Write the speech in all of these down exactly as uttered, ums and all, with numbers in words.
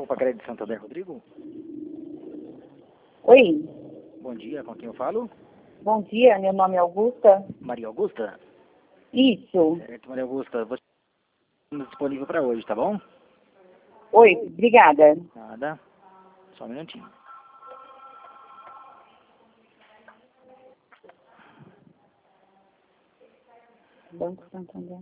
Opa, Crédito de Santander, Rodrigo? Oi, Bom dia, com quem eu falo? bom dia, meu nome é Augusta. Maria Augusta? Isso. Certo, Maria Augusta, você está disponível para hoje, tá bom? Oi, obrigada. Nada, só um minutinho. Banco Santander.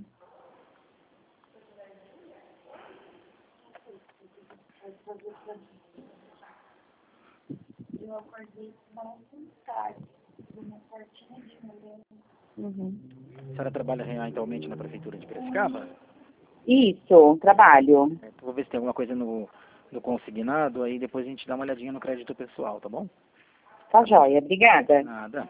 Uhum. A senhora trabalha atualmente na Prefeitura de Piracicaba? Isso, trabalho. Certo, vou ver se tem alguma coisa no, no consignado, aí depois a gente dá uma olhadinha no crédito pessoal, tá bom? Tá joia, obrigada. Nada.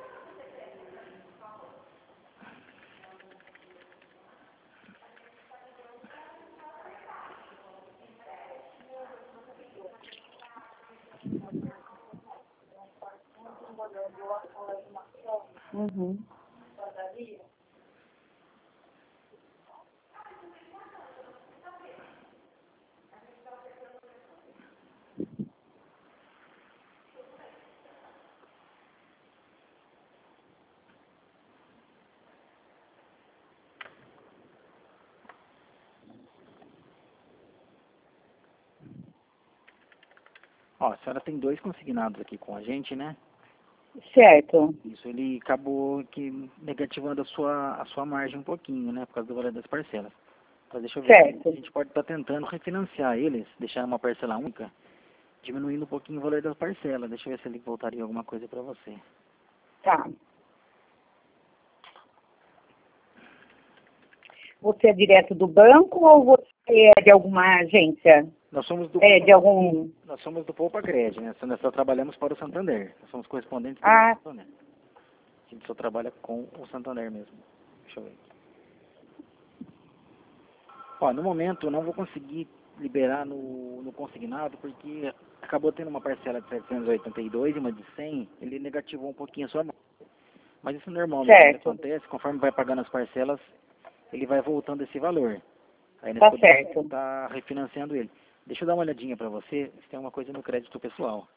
Uhum. Ó, a senhora tem dois consignados aqui com a gente, né? Certo, Isso, ele acabou que negativando a sua, a sua margem um pouquinho, né? Por causa do valor das parcelas. Então deixa eu ver, certo. a gente pode estar tentando refinanciar eles, deixar uma parcela única, diminuindo um pouquinho o valor das parcelas. Deixa eu ver se ele voltaria alguma coisa para você. Tá. Você é direto do banco ou você é de alguma agência? Nós somos do, É de algum... nós somos do Poupa Cred, né? Nós só trabalhamos para o Santander. Nós somos correspondentes do Ah, Banco Santander. A gente só trabalha com o Santander mesmo. Deixa eu ver. Ó, no momento eu não vou conseguir liberar no, no consignado porque acabou tendo uma parcela de setecentos e oitenta e dois e uma de cem, ele negativou um pouquinho a sua margem. Mas isso é normal mesmo, ele certo. acontece, conforme vai pagando as parcelas, ele vai voltando esse valor. Aí nós Tá podemos certo. estar refinanciando ele. Deixa eu dar uma olhadinha para você se tem alguma coisa no crédito pessoal.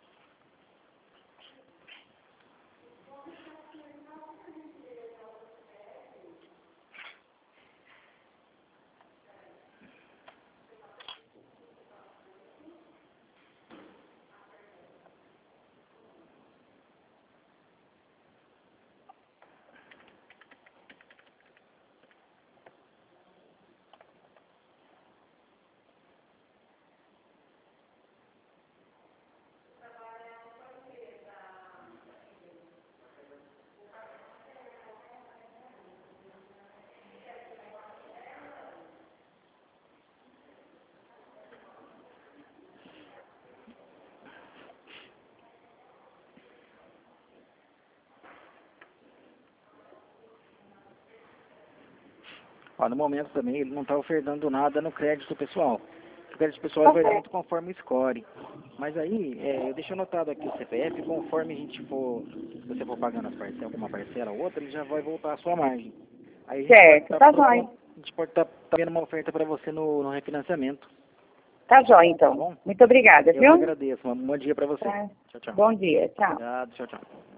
Ó, no momento também ele não está ofertando nada no crédito pessoal. O crédito pessoal Tá vai dar certo. muito conforme o score. Mas aí, é, eu deixo anotado aqui o C P F, conforme a gente for, se você for pagando as parcelas, alguma parcela ou outra, ele já vai voltar a sua margem. Aí a gente pode Certo, estar tá propondo, joia. a gente pode estar tendo uma oferta para você no, no refinanciamento. Tá joia, Tá então. bom? Muito obrigada, Eu que viu? agradeço. Um bom dia para você. Tá. Tchau, tchau. Bom dia, tchau. Obrigado, tchau, tchau.